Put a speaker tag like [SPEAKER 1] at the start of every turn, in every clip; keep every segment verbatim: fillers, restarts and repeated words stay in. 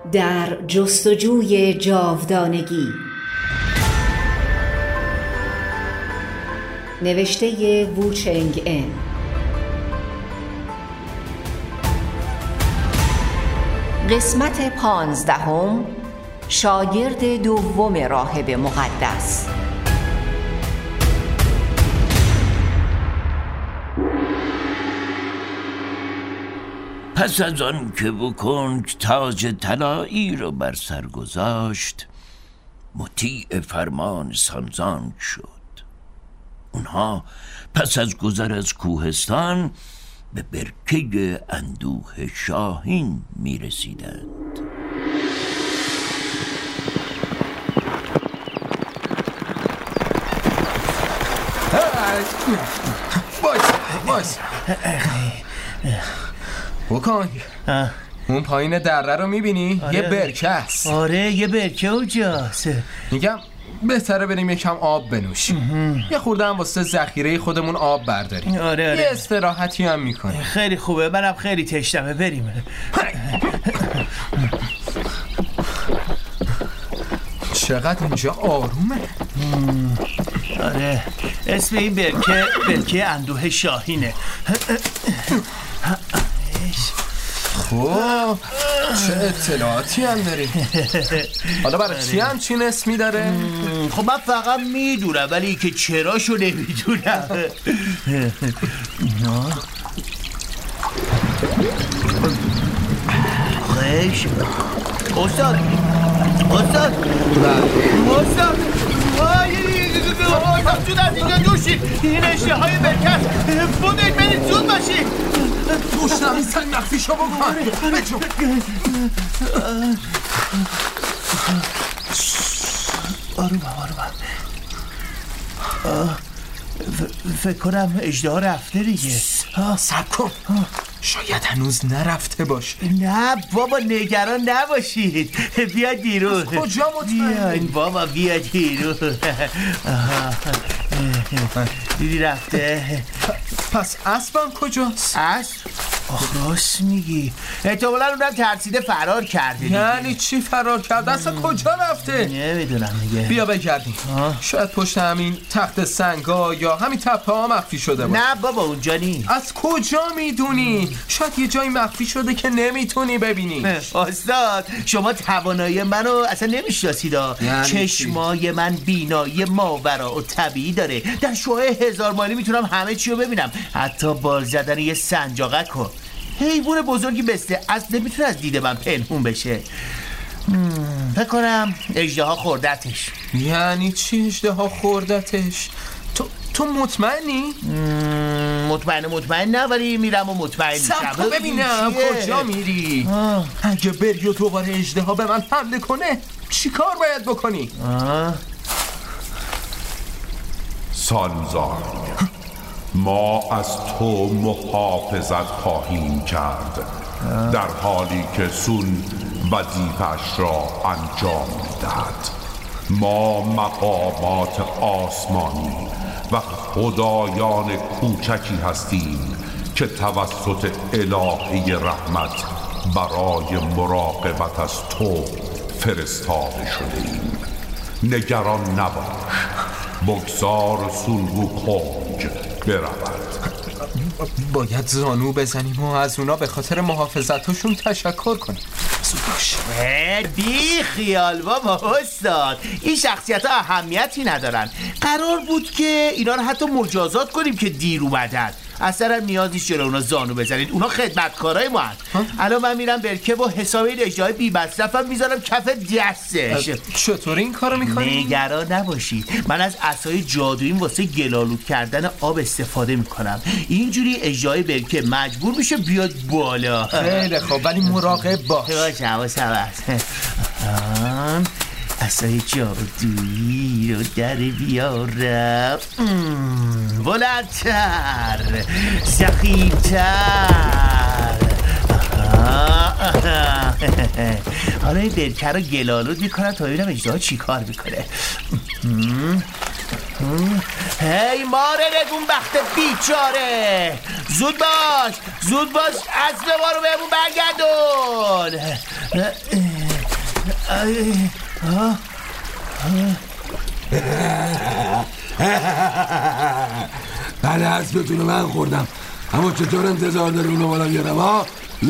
[SPEAKER 1] در جستجوی جاودانگی. نوشته وو چنگ ان. قسمت پانزدهم. شاگرد دوم راهب مقدس.
[SPEAKER 2] پس از آن که ووکونگ تاج طلایی را بر سر گذاشت، مطیع فرمان سانزانگ شد. اونها پس از گذر از کوهستان به برکه اندوه شاهین می رسیدند.
[SPEAKER 3] باش باش ووکونگ، اون پایین دره رو میبینی؟
[SPEAKER 4] آره.
[SPEAKER 3] یه برکه است.
[SPEAKER 4] آره یه برکه اونجاست.
[SPEAKER 3] میگم بهتره بریم یکم آب بنوشیم، یه خورده هم واسه ذخیره خودمون آب برداریم.
[SPEAKER 4] آره آره.
[SPEAKER 3] یه استراحتی هم میکنیم.
[SPEAKER 4] خیلی خوبه، منم خیلی تشنمه، بریم.
[SPEAKER 3] چقدر اینجا آرومه.
[SPEAKER 4] آره، اسم این برکه برکه اندوه شاهینه.
[SPEAKER 3] خب چه اطلاعاتی هم داری؟ حالا برای چی همچین اسمی داره؟
[SPEAKER 4] خب من فقط میدونم، ولی که چراشو نمیدونم. خیش استاد استاد استاد استاد زود از اینجا دوشید، این اشته های برکت بودید، برید زود باشید.
[SPEAKER 3] توش نمیستن مخفیشو بکن. بجو
[SPEAKER 4] آروم آروم. فکر کنم اژدها رفته دیگه.
[SPEAKER 3] صبر کن، شاید هنوز نرفته باشه.
[SPEAKER 4] نه بابا نگران نباشید، بیا بیرون.
[SPEAKER 3] کجا مطمئنی؟
[SPEAKER 4] بیاین بابا بیا بیرون. دیدی رفته.
[SPEAKER 3] پس اسبم کجاست؟
[SPEAKER 4] اسب؟ آخ راست میگی، احتمالا اونم ترسیده فرار کرده دیگه.
[SPEAKER 3] یعنی چی فرار کرده؟ اصلا کجا رفته؟
[SPEAKER 4] نمیدونم دیگه.
[SPEAKER 3] بیا بگردیم. شاید پشت همین تخت سنگا یا همین تپه ها مخفی شده باشه.
[SPEAKER 4] نه بابا اونجا نیست.
[SPEAKER 3] از کجا میدونی؟ شاید یه جایی مخفی شده که نمیتونی ببینی.
[SPEAKER 4] استاد شما توانایی منو اصلا نمیشناسید.
[SPEAKER 3] یعنی
[SPEAKER 4] چشمای من بینایی ماورا و طبیعی داره. در شعاع هزار مایلی میتونم همه چی رو ببینم، حتی بال زدن یه سنجاقک رو. حیوان بزرگی مثل اسب نمیتونه از دید من پنهون بشه. فکر کنم اژدها خوردتش.
[SPEAKER 3] یعنی چی اژدها خوردتش؟ تو تو مطمئنی؟
[SPEAKER 4] مطمئن مطمئن نه، ولی میرم و مطمئن میشم.
[SPEAKER 3] صبر کن ببینم کجا میری. آه. اگه بری و دوباره اژدها به من حمله کنه چی کار باید بکنی؟
[SPEAKER 5] سانزانگ، ما از تو محافظت خواهیم کرد در حالی که سون وظیفه‌اش را انجام می‌دهد. ما مقامات آسمانی و خدایان کوچکی هستیم که توسط الهه رحمت برای مراقبت از تو فرستاده شدیم. نگران نباش، بگذار سون ووکونگ برود.
[SPEAKER 3] باید زانو بزنیم و از اونا به خاطر محافظتشون تشکر کنیم. زود باش.
[SPEAKER 4] بی خیال بابا استاد، این شخصیت ها اهمیتی ندارن. قرار بود که اینا رو حتی مجازات کنیم که دیر اومدن. اصلا نیازی چرا اونا زانو بزنید، اونا خدمتکارای ما هست. الان من میرم برکه و حساب این اژدهای بی مصرفم میذارم کف دستش.
[SPEAKER 3] چطور این کارو میکنی؟
[SPEAKER 4] نگران نباشید، من از عصای جادوییم واسه گلالود کردن آب استفاده میکنم. اینجوری اژدهای برکه مجبور میشه بیاد بالا.
[SPEAKER 3] خیلی خوب، ولی مراقب باش.
[SPEAKER 4] باشه حواسم هست. عصای جادویی رو در بیارم. بلندتر، ضخیم‌تر. حالا این برکه رو گلالود میکنم تا ببینم اژدها چی کار میکنه. هی ماره نگون بخت بیچاره، زود باش زود باش، اسب ما رو بهمون برگردون.
[SPEAKER 6] بله اسبتون رو من خوردم، اما چطور انتظار داره اونو بالا بیارم ها؟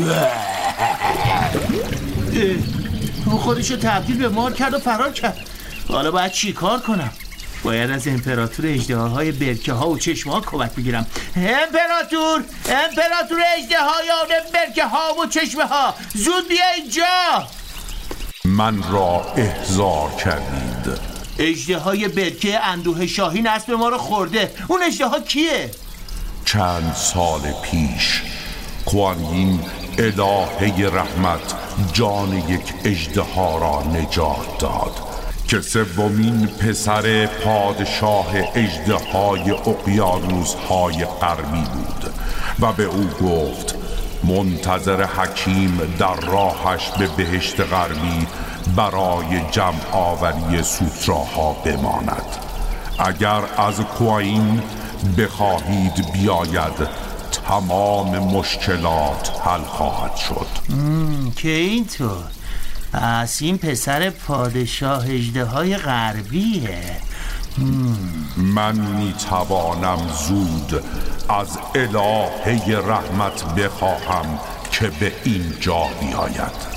[SPEAKER 4] اون خودشو تبدیل به مار کرد و فرار کرد. حالا باید چی کار کنم؟ باید از امپراتور اژدهاهای برکه ها و چشمه ها کمک بگیرم. امپراتور امپراتور اژدهایان برکه ها و چشمه ها، زود بیا اینجا.
[SPEAKER 5] من را احضار کردید.
[SPEAKER 4] اژدهای برکه اندوه شاهین اسب ما رو خورده. اون اژدها کیه؟
[SPEAKER 5] چند سال پیش کوانین الهه رحمت جان یک اژدها را نجات داد که سومین پسر پادشاه اژدهای اقیانوس‌های غربی بود و به او گفت منتظر حکیم در راهش به بهشت غربی برای جمع آوری سوتراها بماند. اگر از کوانین بخواهید بیاید تمام مشکلات حل خواهد شد.
[SPEAKER 4] که اینطور پس این پسر پادشاه اژدهای غربیه.
[SPEAKER 5] من می توانم زود از الهه رحمت بخواهم که به اینجا بیاید.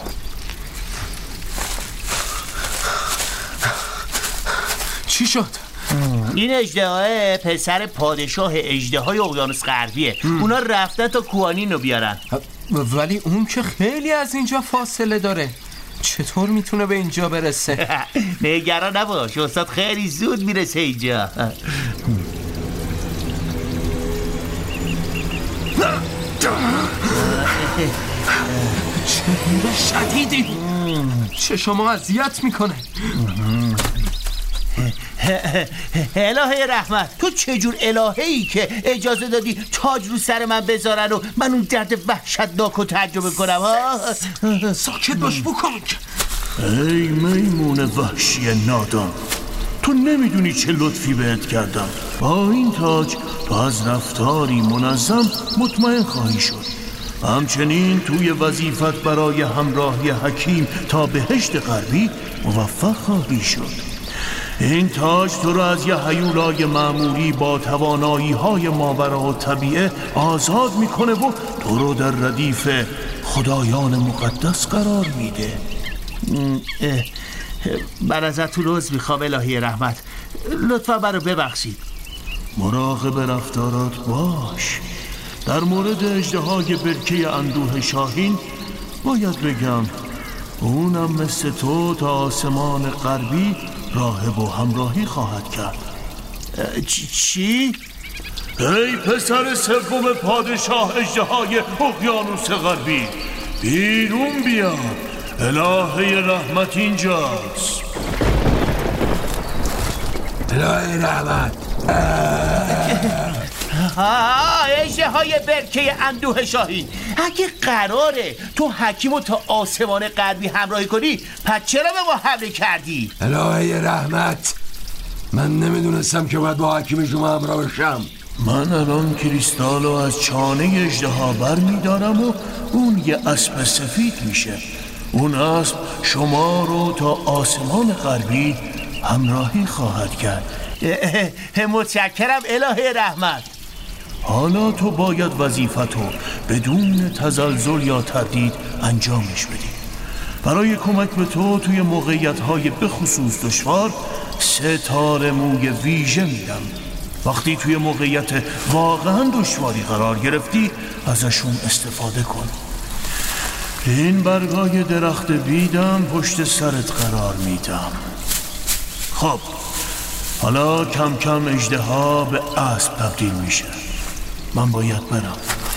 [SPEAKER 3] چی شد؟
[SPEAKER 4] این اژدها پسر پادشاه اژدهای اقیانوس غربیه. اونا رفتن تا کوانین رو بیارن.
[SPEAKER 3] ولی اون که خیلی از اینجا فاصله داره، چطور میتونه به اینجا برسه؟
[SPEAKER 4] نگران نباش، استاد خیلی زود میرسه اینجا.
[SPEAKER 3] چه شدیدی چه شما اذیت میکنه.
[SPEAKER 4] الهه رحمت، تو چجور الهه‌ای که اجازه دادی تاج رو سر من بذارن و من اون درد وحشتناک رو تجربه کنم ها؟
[SPEAKER 3] ساکت باش بوکانگ.
[SPEAKER 2] ای میمون وحشی نادان، تو نمیدونی چه لطفی بهت کردم. با این تاج تو از رفتاری منظم مطمئن خواهی شد. همچنین توی وظیفت برای همراهی حکیم تا بهشت غربی موفق خواهی شد. این تاج تو رو از یه هیولای معمولی با توانایی های ماورا طبیعه آزاد میکنه و تو رو در ردیف خدایان مقدس قرار میده.
[SPEAKER 4] من ازتون عذر میخوام الهه رحمت، لطفا منو ببخشید.
[SPEAKER 2] مراقب رفتارات باش. در مورد اژدهای برکه اندوه شاهین باید بگم اونم مثل تو تا آسمان غربی راهب و همراهی خواهد کرد.
[SPEAKER 4] چی؟
[SPEAKER 2] ای پسر سوم پادشاه اژدهای اقیانوس غربی، بیرون بیا. الهه رحمت اینجاست.
[SPEAKER 6] الهه رحمت.
[SPEAKER 4] آه اژدهای برکه اندوه شاهین، اگه قراره تو حکیمو تا آسمان غربی همراهی کنی، پس چرا به ما حمله کردی؟
[SPEAKER 6] الهه رحمت، من نمیدونستم که باید با حکیم شما همراه بشم.
[SPEAKER 2] من الان کریستالو از چانه اژدها بر میدارم و اون یه اسب سفید میشه. اون اسب شما رو تا آسمان غربی همراهی خواهد کرد.
[SPEAKER 4] متشکرم الهه رحمت.
[SPEAKER 2] حالا تو باید وظیفتو بدون تزلزل یا تردید انجامش بدی. برای کمک به تو توی موقعیت‌های بخصوص دشوار سه تار موی ویژه میدم. وقتی توی موقعیت واقعا دشواری قرار گرفتی ازشون استفاده کن. این برگای درخت بیدم پشت سرت قرار میدم. خب حالا کم کم اژدها به اسب تبدیل میشه. من باید برم.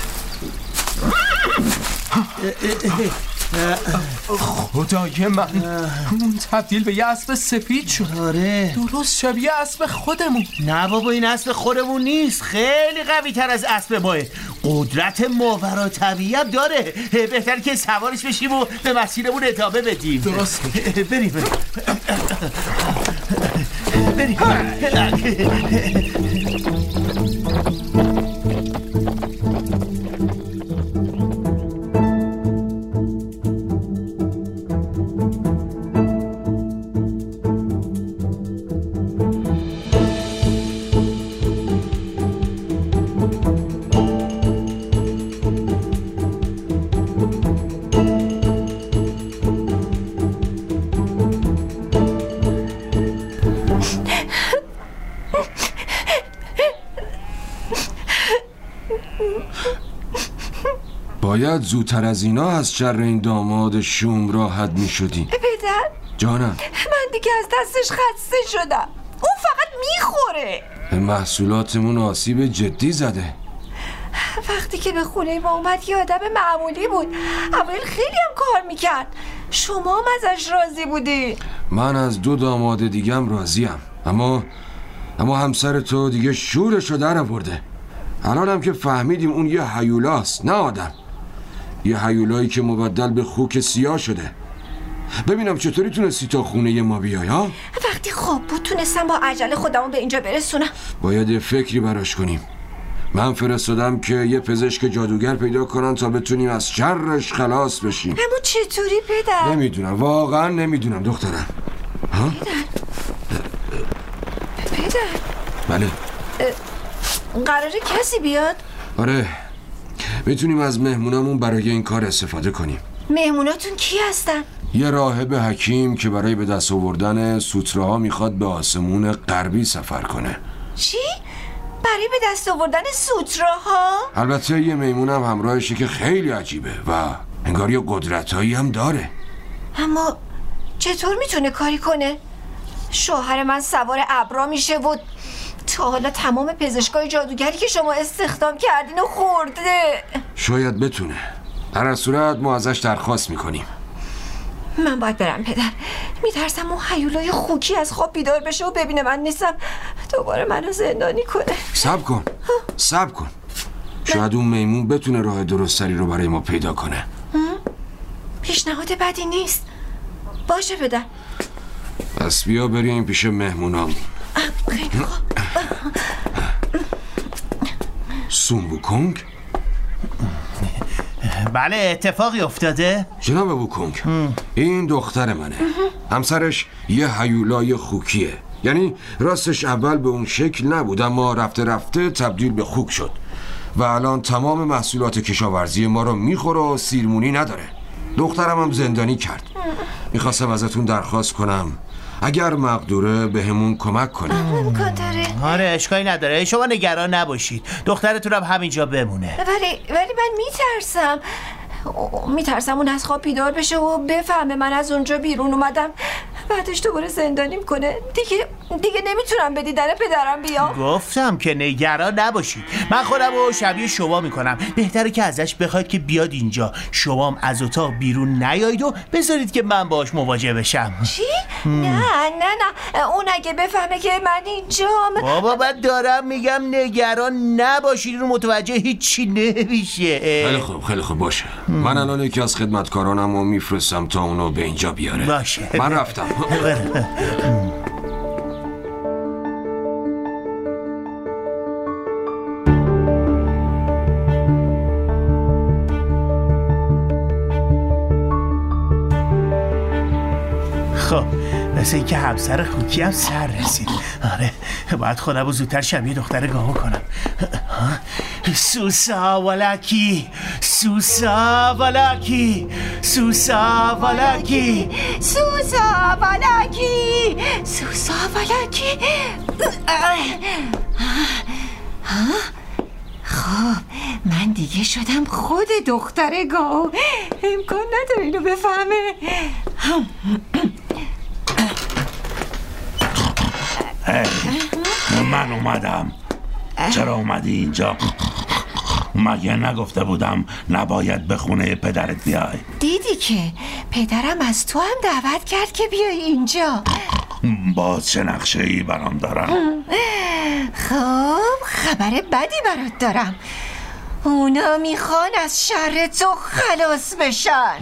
[SPEAKER 3] خدای من، اون تبدیل به یه اسب سفید شد.
[SPEAKER 4] آره
[SPEAKER 3] درست شبیه اسب خودمون.
[SPEAKER 4] نه بابا، این اسب خودمون نیست، خیلی قوی تر از اسب ماه. قدرت ماورا طبیعی هم داره. بهتر که سوارش بشیم و به مسیرمون ادامه بدیم.
[SPEAKER 3] درست
[SPEAKER 4] بریم بریم
[SPEAKER 6] باید زودتر از اینا از شر این داماد شوم راحت می شدی.
[SPEAKER 7] پدر
[SPEAKER 6] جانم،
[SPEAKER 7] من دیگه از دستش خسته شدم. اون فقط میخوره.
[SPEAKER 6] به محصولاتمون آسیب جدی زده.
[SPEAKER 7] وقتی که به خونه ما اومد یه آدم معمولی بود. اول خیلی هم کار میکرد. شما هم ازش راضی بودی؟
[SPEAKER 6] من از دو داماد دیگم راضیم، اما اما همسر تو دیگه شورشو در آورده. الان هم که فهمیدیم اون یه هیولاست، نه آدم. یه هیولایی که مبدل به خوک سیاه شده. ببینم چطوری تونستی تا خونه ما بیای ها؟
[SPEAKER 7] وقتی خواب بود تونستم با عجله خودمو به اینجا برسونم.
[SPEAKER 6] باید یه فکری براش کنیم. من فرستادم که یه پزشک جادوگر پیدا کنن تا بتونیم از شرش خلاص بشیم.
[SPEAKER 7] اما چطوری پدر؟
[SPEAKER 6] نمیدونم، واقعا نمیدونم دخترم. ها؟
[SPEAKER 7] پدر
[SPEAKER 6] بله.
[SPEAKER 7] قراره کسی بیاد؟
[SPEAKER 6] آره، میتونیم از مهمونامون برای این کار استفاده کنیم.
[SPEAKER 7] مهموناتون کی هستن؟
[SPEAKER 6] یه راهب حکیم که برای به دست آوردن سوتره ها میخواد به آسمون غربی سفر کنه.
[SPEAKER 7] چی؟ برای به دست آوردن سوتره ها؟
[SPEAKER 6] البته یه میمونم همراهشه که خیلی عجیبه و انگار یه قدرتایی هم داره.
[SPEAKER 7] اما چطور میتونه کاری کنه؟ شوهر من سوار ابرا میشه و تا حالا تمام پزشکای جادوگری که شما استخدام کردین و خورده.
[SPEAKER 6] شاید بتونه. در هر صورت ما ازش درخواست میکنیم.
[SPEAKER 7] من باید برم پدر. میترسم اون هیولای خوکی از خواب بیدار بشه و ببینه من نیستم دوباره منو زندانی کنه.
[SPEAKER 6] صبر کن صبر کن شاید اون میمون بتونه راه درستری رو برای ما پیدا کنه.
[SPEAKER 7] پیشنهاد بدی نیست. باشه پدر.
[SPEAKER 6] پس بیا بریم پیش مهمونام.
[SPEAKER 7] خیلی خوب.
[SPEAKER 6] سوم ووکونگ؟
[SPEAKER 4] بله، اتفاقی افتاده؟
[SPEAKER 6] جناب ووکونگ، این دختر منه. همسرش یه هیولای خوکیه. یعنی راستش اول به اون شکل نبود، اما رفته رفته تبدیل به خوک شد و الان تمام محصولات کشاورزی ما رو میخوره و سیرمونی نداره. دخترم هم زندانی کرد. میخواستم ازتون درخواست کنم اگر مقدوره به همون کمک کنه.
[SPEAKER 7] امکان داره؟
[SPEAKER 4] آره، اشکالی نداره، شما نگران نباشید. دخترتون هم همینجا بمونه.
[SPEAKER 7] ولی ولی من میترسم میترسم اون از خواب بیدار بشه و بفهمه من از اونجا بیرون اومدم، بعدش دوباره زندانیم کنه. دیگه دیگه نمیتونم به دیدن پدرم بیام.
[SPEAKER 4] گفتم که نگران نباشید، من خودم رو شبیه شما میکنم. بهتره که ازش بخواید که بیاد اینجا، شما هم از اتاق بیرون نیایید و بذارید که من باهاش مواجه بشم.
[SPEAKER 7] چی؟ نه نه نه، اون اگه بفهمه که من اینجام.
[SPEAKER 4] بابا من دارم میگم نگران نباشید، رو متوجه هیچی نمیشه.
[SPEAKER 6] خیلی خوب خیلی خوب باشه. من الان یکی از خدمتکارانم رو میفرستم تا اونو به اینجا بیاره.
[SPEAKER 4] باشه،
[SPEAKER 6] من رفتم.
[SPEAKER 4] خب مثل اینکه همسر خوکی هم سر رسید. آره، باید خودم رو زودتر شبیه دختر گاهو کنم. سوسا ولکی، سوسا ولکی، سوسا ولکی،
[SPEAKER 7] سوسا ولکی، سوسا ولکی. خب من دیگه شدم خود دختر گاو. امکان نداره اینو بفهمه.
[SPEAKER 5] من اومدم. چرا اومدی اینجا؟ مگه نگفته بودم نباید به خونه پدرت بیای؟
[SPEAKER 7] دیدی که پدرم از تو هم دعوت کرد که بیای اینجا.
[SPEAKER 5] باز چه نقشه ای برام دارم؟
[SPEAKER 7] خب خبر بدی برات دارم. اونا میخوان از شر تو خلاص بشن.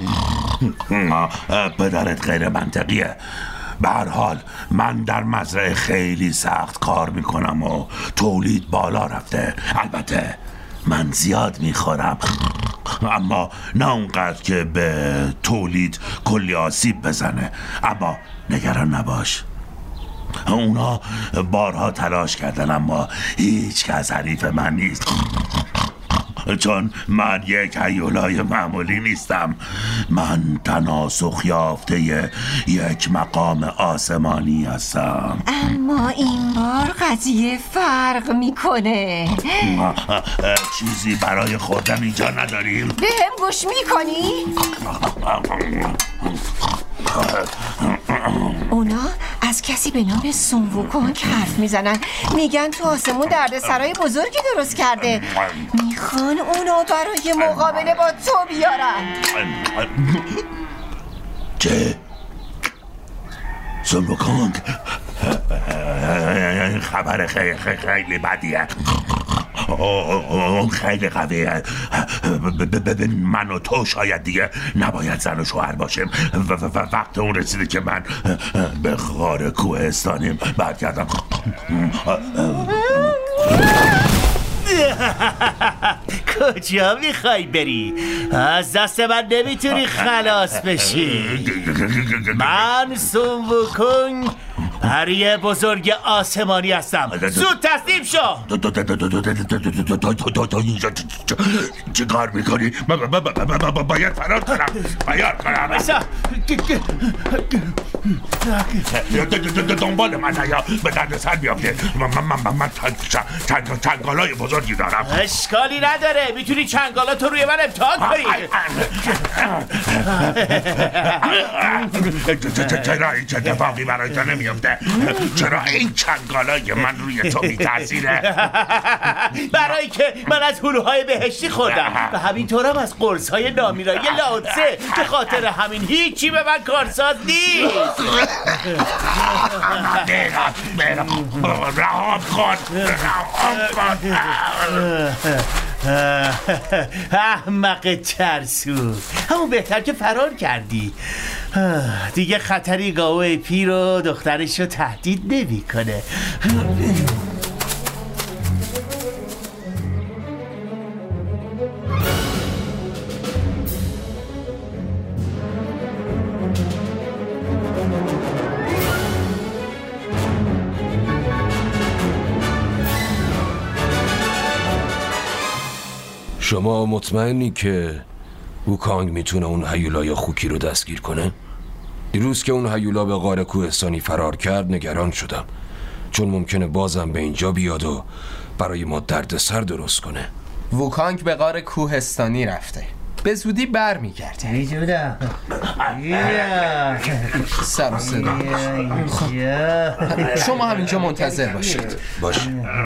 [SPEAKER 5] پدرت غیر منطقیه. به هر حال من در مزرعه خیلی سخت کار میکنم و تولید بالا رفته. البته من زیاد میخورم، اما نه اونقدر که به تولید کلی آسیب بزنه. اما نگران نباش، اونا بارها تلاش کردن اما هیچ کس حریف من نیست. چون من یک هیولای معمولی نیستم. من تناسخ یافته یک مقام آسمانی هستم.
[SPEAKER 7] اما این بار قضیه فرق میکنه.
[SPEAKER 5] چیزی برای خوردن اینجا نداریم؟
[SPEAKER 7] بهم گوش میکنی؟ اونا از کسی به نام سون ووکونگ حرف میزنن. میگن تو آسمون درد سرای بزرگی درست کرده. میخوان اونو برای مقابله با تو بیارن.
[SPEAKER 5] چه؟ سون ووکونگ؟ خبر خیلی خیلی بدیه. اون خیلی قویه. ببین من و تو شاید دیگه نباید زن و شوهر باشیم. وقت اون رسیده که من به غار کوهستانیم برگردم.
[SPEAKER 4] کجا میخوای بری؟ از دست من نمیتونی خلاص بشی. من سون ووکونگ پری بزرگ آسمانی هستم. زود تسلیم شو.
[SPEAKER 5] چه کار میکنی؟ باید فرار کنم. باید کنم. دنبال من نیا، به درد سر بیافته. من چنگالای بزرگی دارم.
[SPEAKER 4] اشکالی نداره، میتونی چنگالا تو روی من امتحان کنی.
[SPEAKER 5] چرا این چه اتفاقی برای تو نمیفته؟ چرا این چنگالای من روی تو میتاثیره؟
[SPEAKER 4] برای که من از هلوهای بهشتی خوردم و همینطورم از قرصهای نامیرایی لاوتسه. به خاطر همین هیچی به من کارساز نیست.
[SPEAKER 5] رهام کن، رهام کن.
[SPEAKER 4] احمق ترسو، همون بهتر که فرار کردی. دیگه خطری گاوه پیر و دخترش رو تهدید نمی کنه.
[SPEAKER 6] شما مطمئنی که ووکانگ میتونه اون هیولای خوکی رو دستگیر کنه؟ دیروز که اون هیولا به غار کوهستانی فرار کرد نگران شدم، چون ممکنه بازم به اینجا بیاد و برای ما دردسر درست کنه.
[SPEAKER 3] ووکانگ به غار کوهستانی رفته، به زودی بر میگرده.
[SPEAKER 4] ایجودا
[SPEAKER 3] سر و صدا. خب شما همینجا منتظر باشید.
[SPEAKER 6] باشه.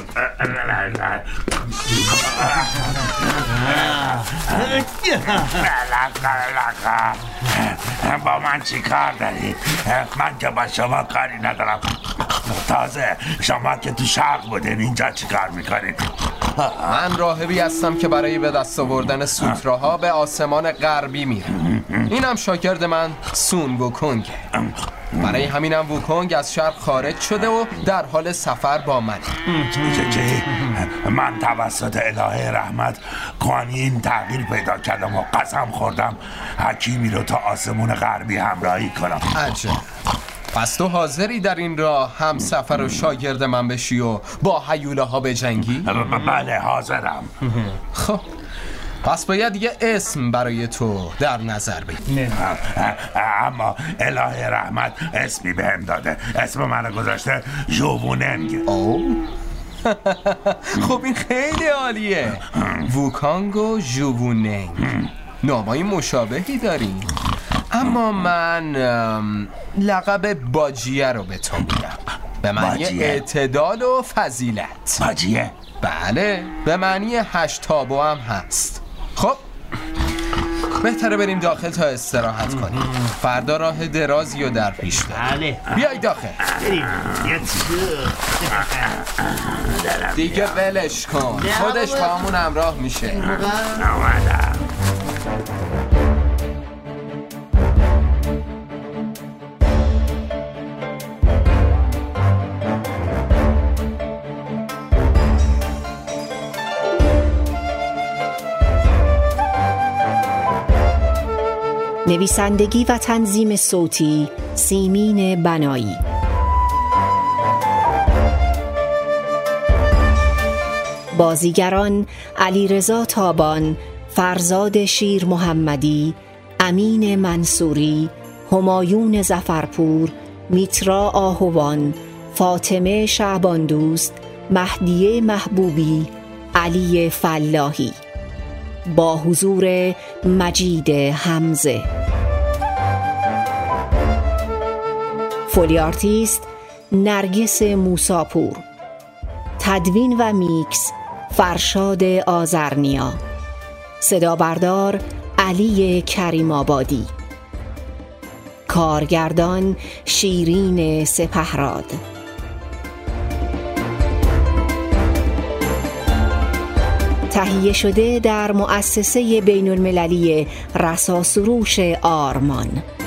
[SPEAKER 5] با من چی کار داری؟ من که با شما کاری ندارم. تازه شما که تو شرق بودین اینجا چی کار میکنین؟
[SPEAKER 3] من راهبی هستم که برای به دست آوردن سوتراها به آسمان غربی میرم. اینم شاگرد من سون ووکونگه. برای همینم ووکونگ از شرق خارج شده و در حال سفر با من.
[SPEAKER 5] چه من توسط الهه رحمت قوانین تغییر پیدا کردم و قسم خوردم حکیمی رو تا آسمون غربی همراهی کنم.
[SPEAKER 3] عجب. پس تو حاضری در این راه هم سفر و شاگرد من بشی و با هیولاها بجنگی؟
[SPEAKER 5] بله حاضرم.
[SPEAKER 3] خب پس باید یه اسم برای تو در نظر بگیریم.
[SPEAKER 5] اما الهه رحمت اسمی بهم داده. اسم من گذاشته ژووننگ.
[SPEAKER 3] او خب این خیلی عالیه. ووکانگ و ژووننگ نامای مشابهی داریم. اما من لقب باجیه رو به تو میدم، به معنی اعتدال و فضیلت.
[SPEAKER 5] باجیه؟
[SPEAKER 3] بله، به معنی هشت تابو هم هست. خب بهتره بریم داخل تا استراحت کنیم. فردا راه درازی رو در پیش داریم.
[SPEAKER 4] بله.
[SPEAKER 3] بیای داخل. دیگه ولش کن، خودش با همون همراه میشه.
[SPEAKER 5] آمدم.
[SPEAKER 1] نویسندگی و تنظیم صوتی سیمین بنایی. بازیگران علیرضا تابان، فرزاد شیر محمدی، امین منصوری، همایون ظفرپور، میترا آهوان، فاطمه شعباندوست، مهدیه محبوبی، علی فلاحی، با حضور مجید حمزه. فولی آرتیست نرگس موساپور. تدوین و میکس فرشاد آذرنیا. صدا بردار علی کریم آبادی. کارگردان شیرین سپهراد. تهیه شده در مؤسسه بین المللی رساسروش آرمان.